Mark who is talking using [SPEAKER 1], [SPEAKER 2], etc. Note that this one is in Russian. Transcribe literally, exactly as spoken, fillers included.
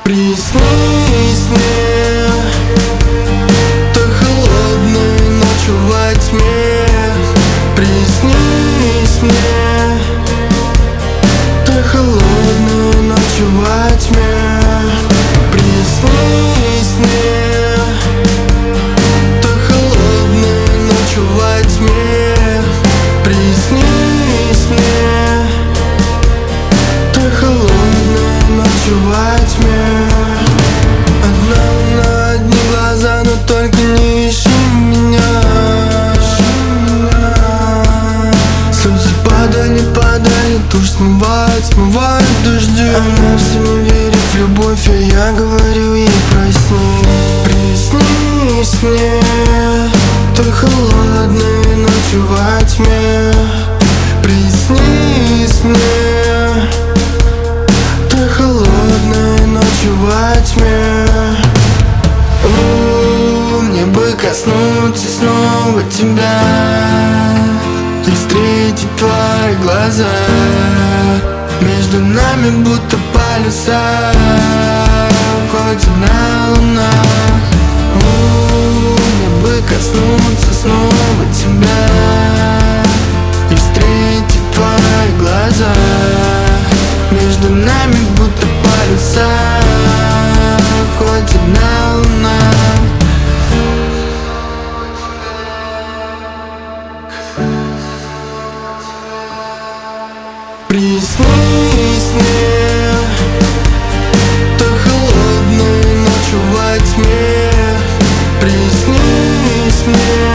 [SPEAKER 1] Приснись мне, ты холодной ночью во тьме. Приснись мне, ты холодной ночью во тьме. Приснись мне, ты холодной ночью во тьме. Приснись мне, ты холодной ночью во тьме. Одна на одни глаза, но только не ищи меня. Слезы падали, падали, тушь смывает, смывает дожди. Она все не верит в любовь, а я говорю ей проснись. Приснись мне, ты холодной ночью во тьме. Приснись мне, ты холодной ночью во тьме. У, мне бы коснуться снова тебя и встретить твои глаза. Между нами будто полюса, хоть одна луна. У, мне бы коснуться снова тебя и встретить твои глаза. Между нами будто полюса, хоть одна луна. Приснись мне, ты холодной ночью во тьме. Приснись мне,